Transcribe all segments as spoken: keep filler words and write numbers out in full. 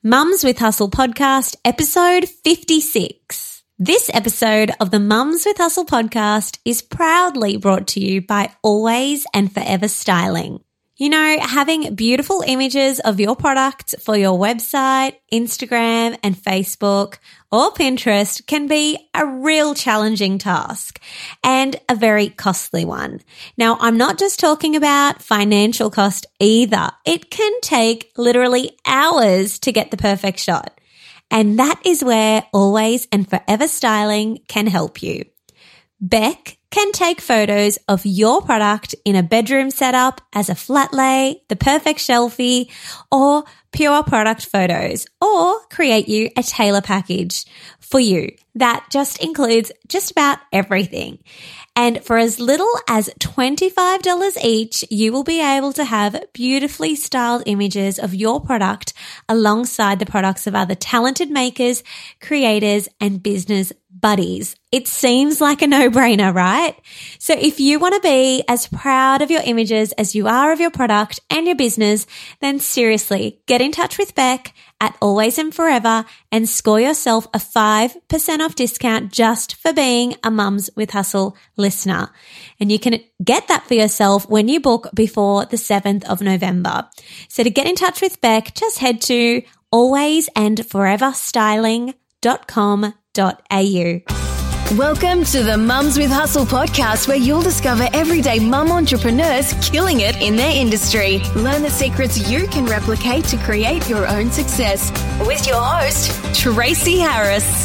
Mums with Hustle podcast, episode fifty-six. This episode of the Mums with Hustle podcast is proudly brought to you by Always and Forever Styling. You know, having beautiful images of your product for your website, Instagram and Facebook or Pinterest can be a real challenging task and a very costly one. Now, I'm not just talking about financial cost either. It can take literally hours to get the perfect shot. And that is where Always and Forever Styling can help you. Beck can take photos of your product in a bedroom setup as a flat lay, the perfect shelfie, or pure product photos, or create you a tailor package for you that just includes just about everything. And for as little as twenty-five dollars each, you will be able to have beautifully styled images of your product alongside the products of other talented makers, creators, and business buddies. It seems like a no-brainer, right? So if you want to be as proud of your images as you are of your product and your business, then seriously, get in touch with Beck at Always and Forever and score yourself a five percent off discount just for being a Mums with Hustle listener. And you can get that for yourself when you book before the seventh of November. So to get in touch with Beck, just head to always and forever styling dot com dot a u. Welcome to the Mums with Hustle podcast, where you'll discover everyday mum entrepreneurs killing it in their industry. Learn the secrets you can replicate to create your own success. With your host, Tracy Harris.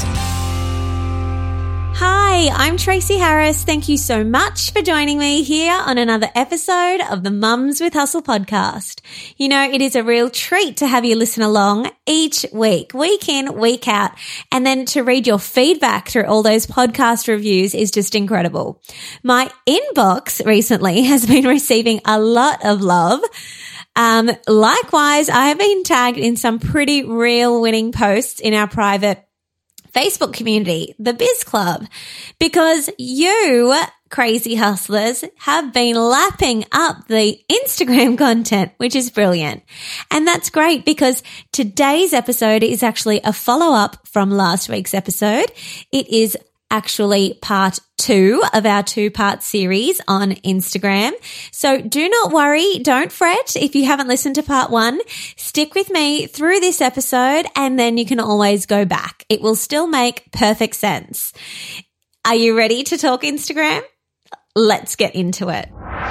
Hi, I'm Tracy Harris. Thank you so much for joining me here on another episode of the Mums with Hustle podcast. You know, it is a real treat to have you listen along each week, week in, week out, and then to read your feedback through all those podcast reviews is just incredible. My inbox recently has been receiving a lot of love. Um, likewise, I have been tagged in some pretty real winning posts in our private Facebook community, the Biz Club, because you crazy hustlers have been lapping up the Instagram content, which is brilliant. And that's great because today's episode is actually a follow-up from last week's episode. It is actually part two of our two-part series on Instagram. So do not worry, don't fret if you haven't listened to part one. Stick with me through this episode and then you can always go back. It will still make perfect sense. Are you ready to talk Instagram? Let's get into it.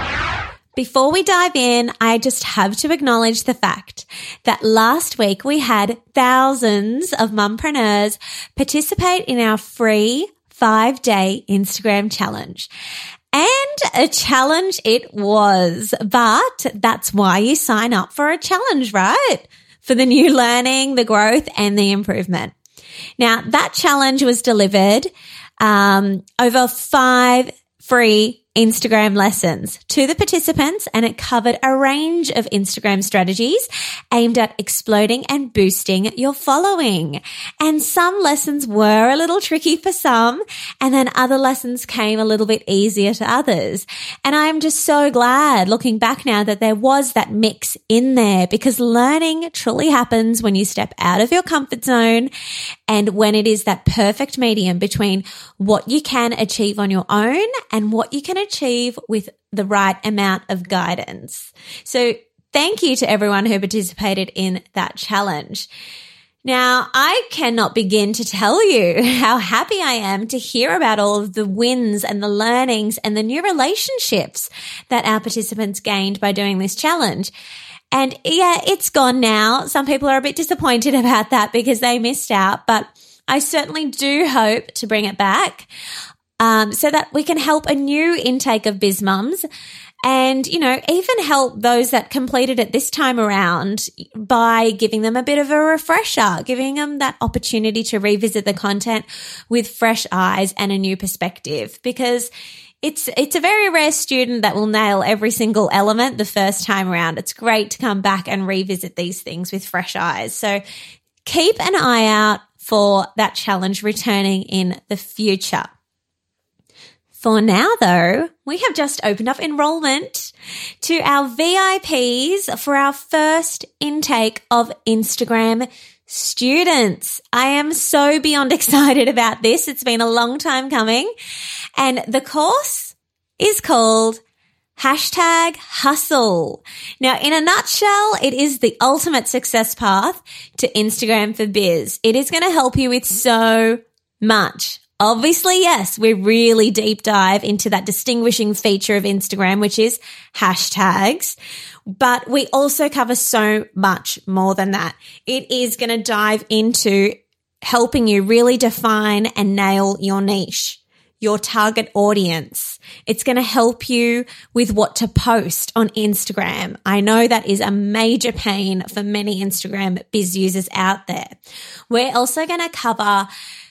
Before we dive in, I just have to acknowledge the fact that last week we had thousands of mumpreneurs participate in our free five-day Instagram challenge. And a challenge it was, but that's why you sign up for a challenge, right? For the new learning, the growth, and the improvement. Now, that challenge was delivered um, over five free Instagram lessons to the participants, and it covered a range of Instagram strategies aimed at exploding and boosting your following. And some lessons were a little tricky for some, and then other lessons came a little bit easier to others. And I'm just so glad looking back now that there was that mix in there, because learning truly happens when you step out of your comfort zone and when it is that perfect medium between what you can achieve on your own and what you can achieve with the right amount of guidance. So thank you to everyone who participated in that challenge. Now, I cannot begin to tell you how happy I am to hear about all of the wins and the learnings and the new relationships that our participants gained by doing this challenge. And yeah, it's gone now. Some people are a bit disappointed about that because they missed out, but I certainly do hope to bring it back um, so that we can help a new intake of biz mums and, you know, even help those that completed it this time around by giving them a bit of a refresher, giving them that opportunity to revisit the content with fresh eyes and a new perspective, because It's it's a very rare student that will nail every single element the first time around. It's great to come back and revisit these things with fresh eyes. So keep an eye out for that challenge returning in the future. For now, though, we have just opened up enrollment to our V I Ps for our first intake of Instagram students. I am so beyond excited about this. It's been a long time coming. And the course is called Hashtag Hustle. Now, in a nutshell, it is the ultimate success path to Instagram for Biz. It is going to help you with so much. Obviously, yes, we really deep dive into that distinguishing feature of Instagram, which is hashtags, but we also cover so much more than that. It is going to dive into helping you really define and nail your niche, your target audience. It's going to help you with what to post on Instagram. I know that is a major pain for many Instagram biz users out there. We're also going to cover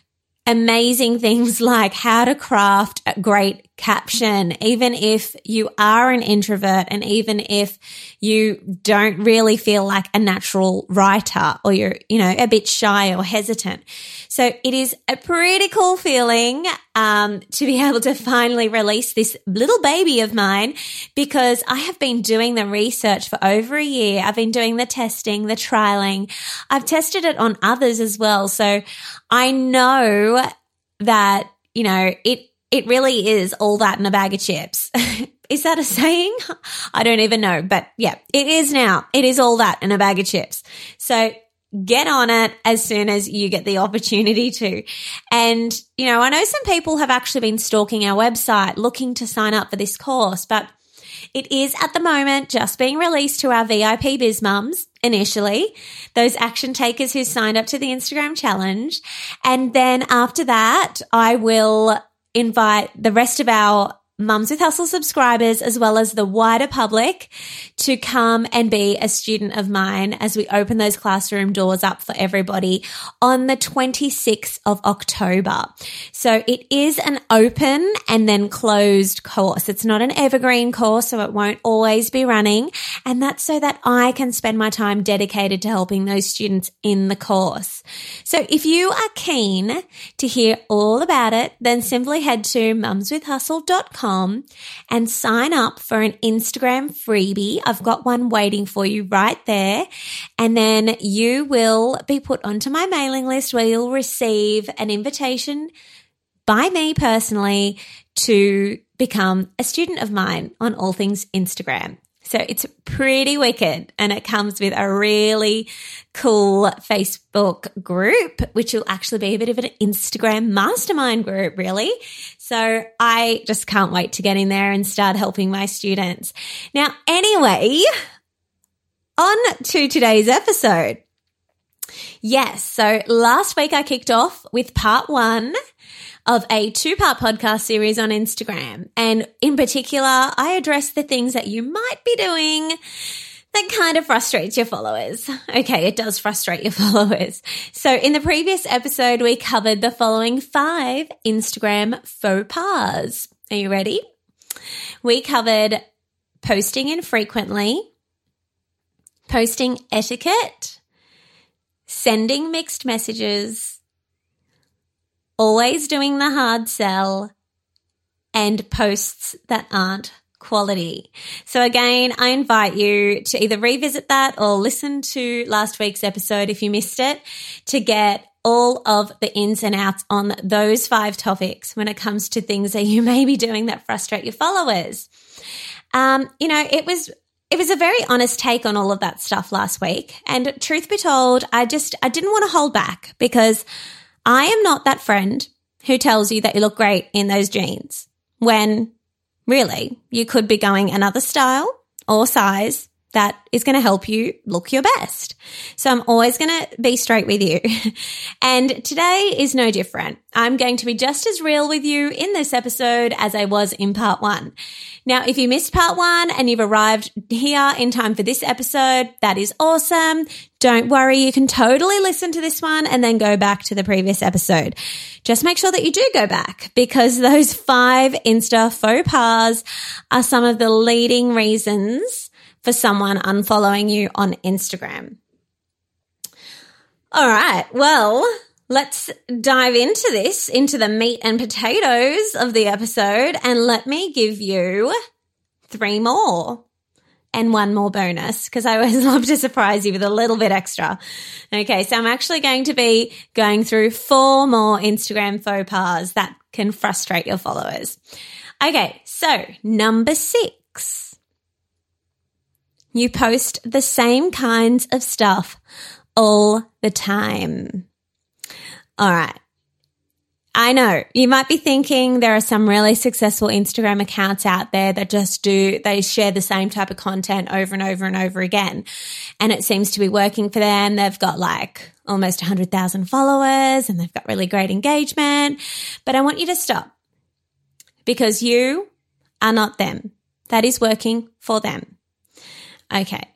amazing things like how to craft a great caption, even if you are an introvert and even if you don't really feel like a natural writer or you're, you know, a bit shy or hesitant. So it is a pretty cool feeling um, to be able to finally release this little baby of mine, because I have been doing the research for over a year. I've been doing the testing, the trialing. I've tested it on others as well. So I know that, you know, it it really is all that in a bag of chips. Is that a saying? I don't even know. But yeah, it is now. It is all that in a bag of chips. So get on it as soon as you get the opportunity to. And, you know, I know some people have actually been stalking our website looking to sign up for this course, but it is at the moment just being released to our V I P Biz Mums initially, those action takers who signed up to the Instagram challenge. And then after that, I will invite the rest of our Mums with Hustle subscribers as well as the wider public to come and be a student of mine as we open those classroom doors up for everybody on the twenty-sixth of October. So it is an open and then closed course. It's not an evergreen course, so it won't always be running. And that's so that I can spend my time dedicated to helping those students in the course. So if you are keen to hear all about it, then simply head to mums with hustle dot com and sign up for an Instagram freebie. I've got one waiting for you right there. And then you will be put onto my mailing list where you'll receive an invitation by me personally to become a student of mine on all things Instagram. So it's pretty wicked, and it comes with a really cool Facebook group, which will actually be a bit of an Instagram mastermind group, really. So I just can't wait to get in there and start helping my students. Now, anyway, on to today's episode. Yes, so last week I kicked off with part one of a two-part podcast series on Instagram. And in particular, I address the things that you might be doing that kind of frustrates your followers. Okay, it does frustrate your followers. So in the previous episode, we covered the following five Instagram faux pas. Are you ready? We covered posting infrequently, posting etiquette, sending mixed messages, always doing the hard sell, and posts that aren't quality. So again, I invite you to either revisit that or listen to last week's episode if you missed it to get all of the ins and outs on those five topics when it comes to things that you may be doing that frustrate your followers. Um, you know, it was It was a very honest take on all of that stuff last week. And truth be told, I just, I didn't want to hold back because I am not that friend who tells you that you look great in those jeans when really you could be going another style or size that is going to help you look your best. So I'm always going to be straight with you. And today is no different. I'm going to be just as real with you in this episode as I was in part one. Now, if you missed part one and you've arrived here in time for this episode, that is awesome. Don't worry, you can totally listen to this one and then go back to the previous episode. Just make sure that you do go back because those five Insta faux pas are some of the leading reasons for someone unfollowing you on Instagram. All right, well, let's dive into this, into the meat and potatoes of the episode, and let me give you three more. and one more bonus because I always love to surprise you with a little bit extra. Okay, so I'm actually going to be going through four more Instagram faux pas that can frustrate your followers. Okay, so number six. You post the same kinds of stuff all the time. All right. I know you might be thinking there are some really successful Instagram accounts out there that just do, they share the same type of content over and over and over again. And it seems to be working for them. They've got like almost one hundred thousand followers and they've got really great engagement. But I want you to stop because you are not them. That is working for them. Okay.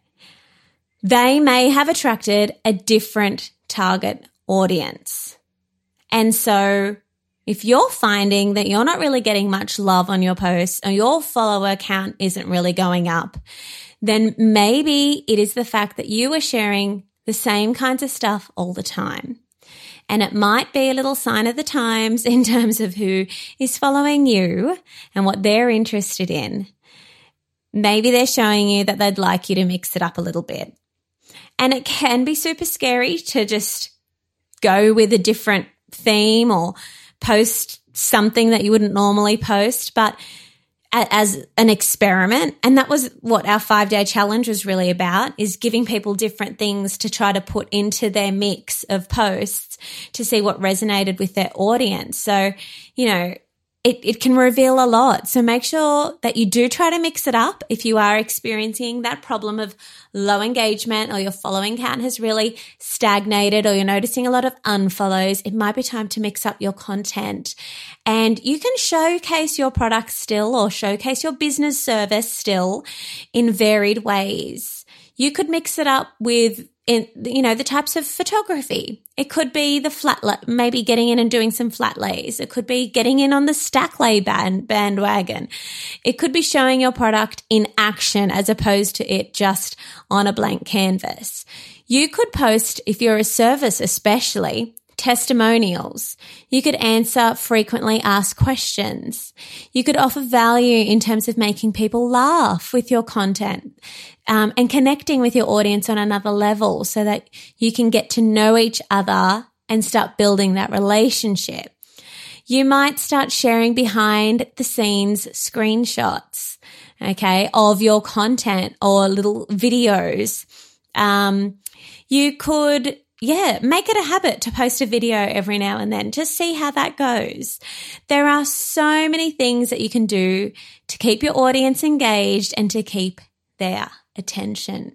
They may have attracted a different target audience. And so if you're finding that you're not really getting much love on your posts or your follower count isn't really going up, then maybe it is the fact that you are sharing the same kinds of stuff all the time. And it might be a little sign of the times in terms of who is following you and what they're interested in. Maybe they're showing you that they'd like you to mix it up a little bit. And it can be super scary to just go with a different theme or post something that you wouldn't normally post, but as an experiment. And that was what our five-day challenge was really about, is giving people different things to try to put into their mix of posts to see what resonated with their audience. So, you know, It, it can reveal a lot. So make sure that you do try to mix it up if you are experiencing that problem of low engagement or your following count has really stagnated or you're noticing a lot of unfollows. It might be time to mix up your content. And you can showcase your product still or showcase your business service still in varied ways. You could mix it up with in, you know, the types of photography. It could be the flat, maybe getting in and doing some flat lays. It could be getting in on the stack lay band, bandwagon. It could be showing your product in action as opposed to it just on a blank canvas. You could post, if you're a service especially, testimonials. You could answer frequently asked questions. You could offer value in terms of making people laugh with your content um, and connecting with your audience on another level so that you can get to know each other and start building that relationship. You might start sharing behind the scenes screenshots, okay, of your content or little videos. Um, you could Yeah, make it a habit to post a video every now and then. Just see how that goes. There are so many things that you can do to keep your audience engaged and to keep their attention.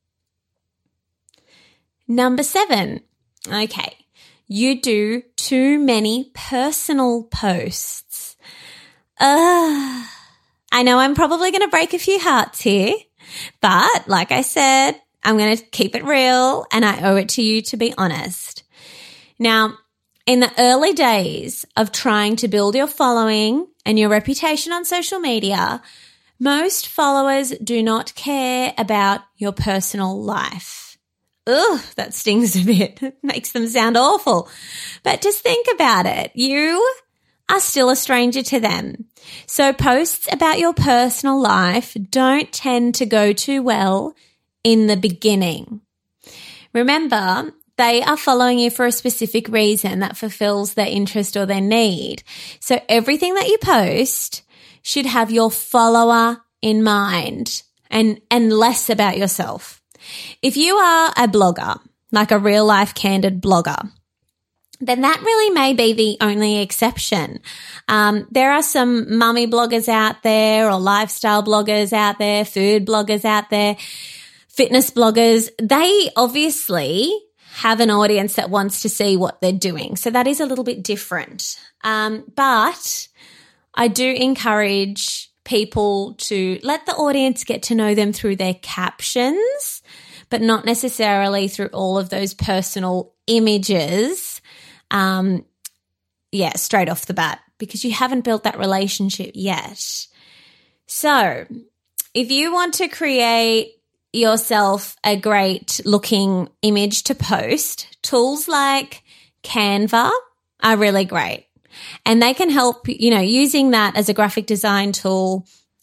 Number seven. Okay, you do too many personal posts. Uh, I know I'm probably going to break a few hearts here, but like I said, I'm going to keep it real and I owe it to you to be honest. Now, in the early days of trying to build your following and your reputation on social media, most followers do not care about your personal life. Ugh, that stings a bit. It makes them sound awful. But just think about it. You are still a stranger to them. So posts about your personal life don't tend to go too well in the beginning. Remember, they are following you for a specific reason that fulfills their interest or their need. So everything that you post should have your follower in mind and, and less about yourself. If you are a blogger, like a real life candid blogger, then that really may be the only exception. Um, there are some mummy bloggers out there or lifestyle bloggers out there, food bloggers out there, fitness bloggers. They obviously have an audience that wants to see what they're doing. So that is a little bit different. Um, but I do encourage people to let the audience get to know them through their captions, but not necessarily through all of those personal images. Um, yeah, straight off the bat, because you haven't built that relationship yet. So if you want to create yourself a great looking image to post, tools like Canva are really great. And they can help, you know, using that as a graphic design tool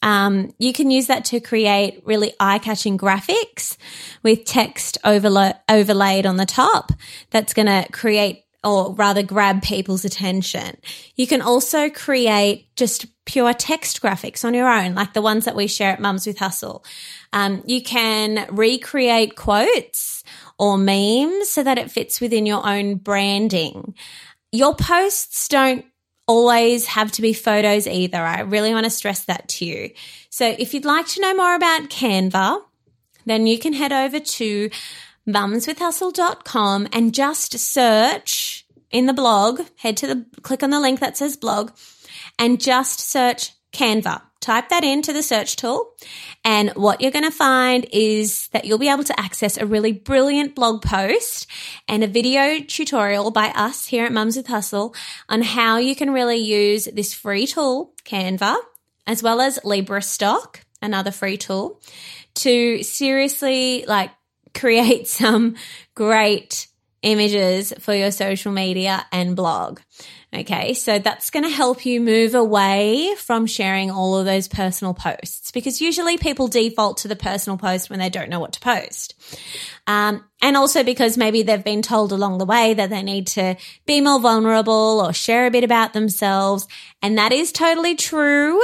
Um, you can use that to create really eye-catching graphics with text overlo- overlaid on the top that's going to create or rather grab people's attention. You can also create just pure text graphics on your own, like the ones that we share at Mums with Hustle. Um, you can recreate quotes or memes so that it fits within your own branding. Your posts don't always have to be photos either. I really want to stress that to you. So if you'd like to know more about Canva, then you can head over to mums with hustle dot com and just search in the blog, head to the, click on the link that says blog and just search Canva. Type that into the search tool, and what you're going to find is that you'll be able to access a really brilliant blog post and a video tutorial by us here at Mums with Hustle on how you can really use this free tool, Canva, as well as LibraStock, another free tool, to seriously like create some great images for your social media and blog. Okay, so that's going to help you move away from sharing all of those personal posts, because usually people default to the personal post when they don't know what to post. Um, and also because maybe they've been told along the way that they need to be more vulnerable or share a bit about themselves. And that is totally true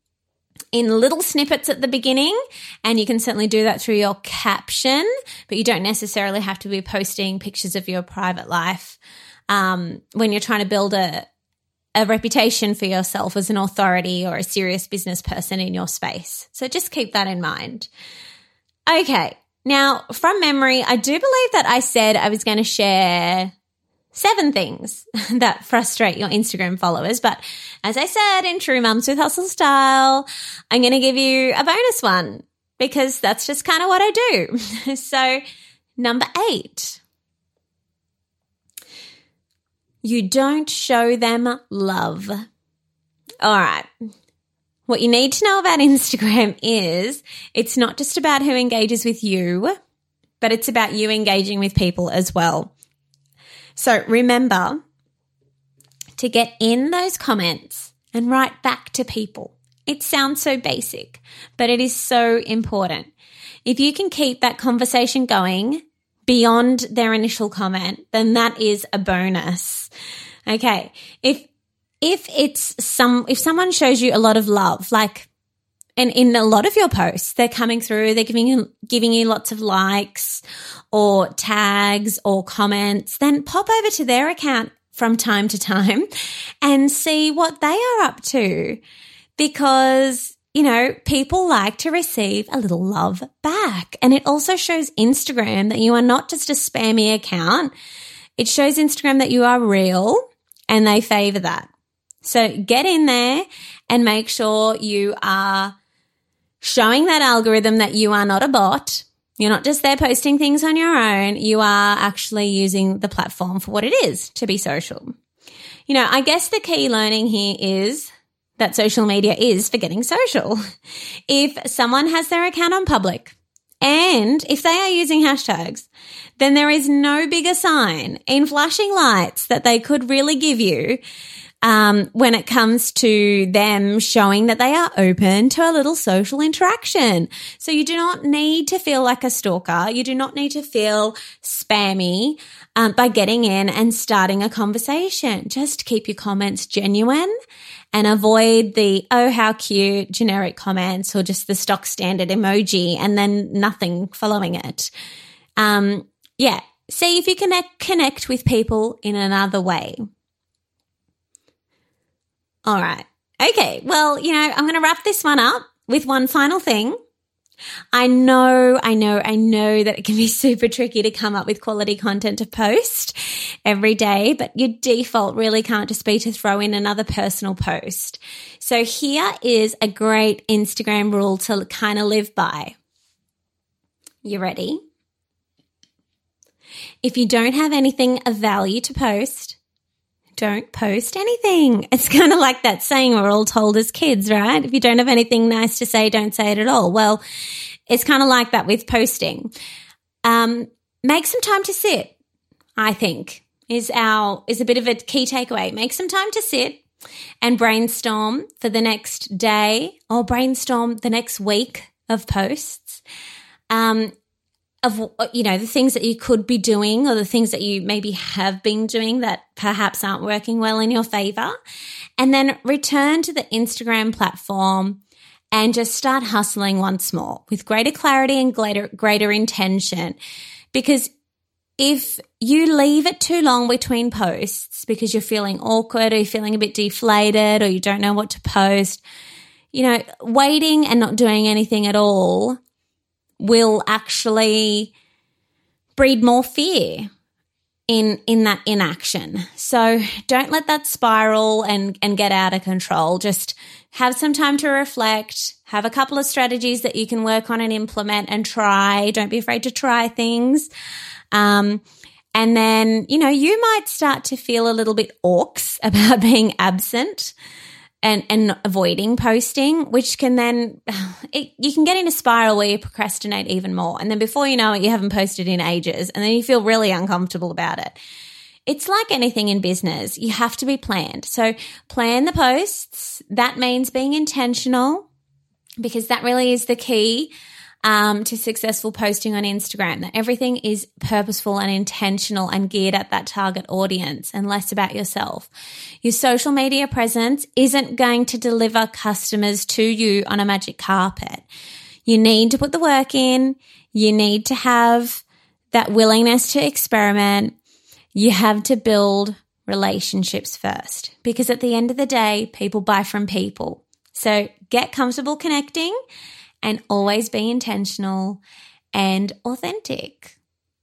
in little snippets at the beginning, and you can certainly do that through your caption, but you don't necessarily have to be posting pictures of your private life um, when you're trying to build a, a reputation for yourself as an authority or a serious business person in your space. So just keep that in mind. Okay, now from memory, I do believe that I said I was going to share seven things that frustrate your Instagram followers. But as I said, in true Mums with Hustle style, I'm going to give you a bonus one because that's just kind of what I do. So number eight, you don't show them love. All right. What you need to know about Instagram is it's not just about who engages with you, but it's about you engaging with people as well. So remember to get in those comments and write back to people. It sounds so basic, but it is so important. If you can keep that conversation going beyond their initial comment, then that is a bonus. Okay. If, if it's some, if someone shows you a lot of love, like, and in a lot of your posts, they're coming through, they're giving you, giving you lots of likes or tags or comments, then pop over to their account from time to time and see what they are up to, because, you know, people like to receive a little love back. And it also shows Instagram that you are not just a spammy account. It shows Instagram that you are real and they favor that. So get in there and make sure you are showing that algorithm that you are not a bot. You're not just there posting things on your own. You are actually using the platform for what it is, to be social. You know, I guess the key learning here is that social media is for getting social. If someone has their account on public and if they are using hashtags, then there is no bigger sign in flashing lights that they could really give you Um, when it comes to them showing that they are open to a little social interaction. So you do not need to feel like a stalker. You do not need to feel spammy um, by getting in and starting a conversation. Just keep your comments genuine and avoid the, oh, how cute, generic comments or just the stock standard emoji and then nothing following it. Um, yeah, see if you can connect with people in another way. All right. Okay. Well, you know, I'm going to wrap this one up with one final thing. I know, I know, I know that it can be super tricky to come up with quality content to post every day, but your default really can't just be to throw in another personal post. So here is a great Instagram rule to kind of live by. You ready? If you don't have anything of value to post, don't post anything. It's kind of like that saying we're all told as kids, right? If you don't have anything nice to say, don't say it at all. Well, it's kind of like that with posting. Um, make some time to sit, I think, is our is a bit of a key takeaway. Make some time to sit and brainstorm for the next day or brainstorm the next week of posts, um, of, you know, the things that you could be doing or the things that you maybe have been doing that perhaps aren't working well in your favor, and then return to the Instagram platform and just start hustling once more with greater clarity and greater, greater intention. Because if you leave it too long between posts because you're feeling awkward or you're feeling a bit deflated or you don't know what to post, you know, waiting and not doing anything at all will actually breed more fear in in that inaction. So don't let that spiral and, and get out of control. Just have some time to reflect, have a couple of strategies that you can work on and implement and try. Don't be afraid to try things. Um, and then, you know, you might start to feel a little bit orcs about being absent and, and avoiding posting, which can then, it, you can get in a spiral where you procrastinate even more. And then before you know it, you haven't posted in ages and then you feel really uncomfortable about it. It's like anything in business. You have to be planned. So plan the posts. That means being intentional, because that really is the key um, to successful posting on Instagram, that everything is purposeful and intentional and geared at that target audience and less about yourself. Your social media presence isn't going to deliver customers to you on a magic carpet. You need to put the work in. You need to have that willingness to experiment. You have to build relationships first, because at the end of the day, people buy from people. So get comfortable connecting and always be intentional and authentic.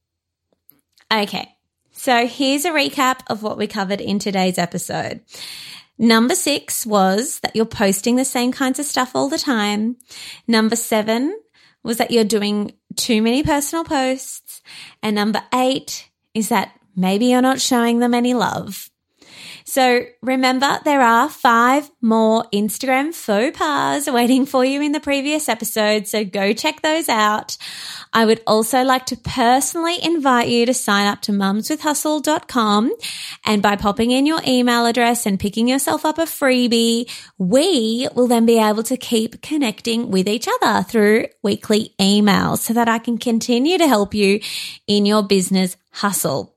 Okay, so here's a recap of what we covered in today's episode. Number six was that you're posting the same kinds of stuff all the time. Number seven was that you're doing too many personal posts. And number eight is that maybe you're not showing them any love. So remember, there are five more Instagram faux pas waiting for you in the previous episode, so go check those out. I would also like to personally invite you to sign up to mums with hustle dot com, and by popping in your email address and picking yourself up a freebie, we will then be able to keep connecting with each other through weekly emails so that I can continue to help you in your business hustle.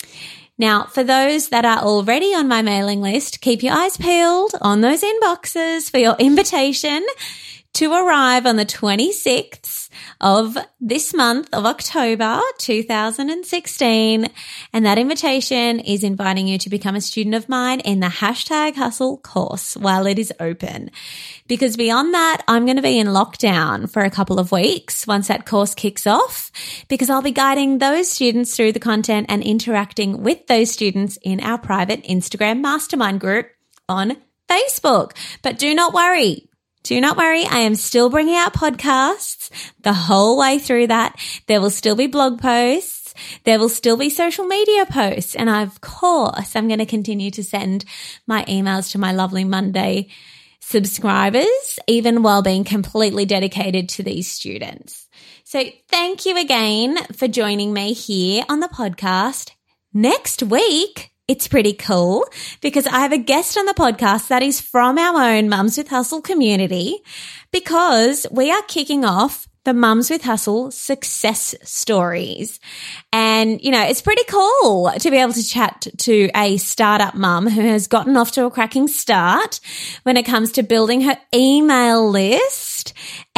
Now, for those that are already on my mailing list, keep your eyes peeled on those inboxes for your invitation to arrive on the twenty-sixth of this month of October two thousand sixteen. And that invitation is inviting you to become a student of mine in the hashtag hustle course while it is open. Because beyond that, I'm going to be in lockdown for a couple of weeks once that course kicks off, because I'll be guiding those students through the content and interacting with those students in our private Instagram mastermind group on Facebook. But do not worry. Do not worry. I am still bringing out podcasts the whole way through that. There will still be blog posts. There will still be social media posts. And of course, I'm going to continue to send my emails to my lovely Monday subscribers, even while being completely dedicated to these students. So thank you again for joining me here on the podcast. Next week, it's pretty cool because I have a guest on the podcast that is from our own Mums with Hustle community, because we are kicking off the Mums with Hustle success stories. And, you know, it's pretty cool to be able to chat to a startup mum who has gotten off to a cracking start when it comes to building her email list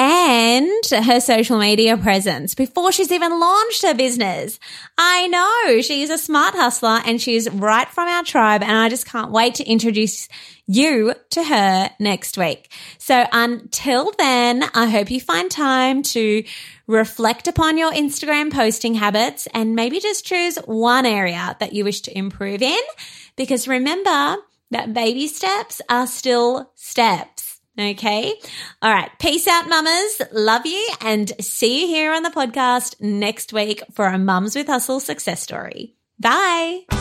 and her social media presence before she's even launched her business. I know, she's a smart hustler and she's right from our tribe, and I just can't wait to introduce you to her next week. So until then, I hope you find time to reflect upon your Instagram posting habits and maybe just choose one area that you wish to improve in, because remember that baby steps are still steps. Okay. All right. Peace out, mamas. Love you, and see you here on the podcast next week for a Mums with Hustle success story. Bye.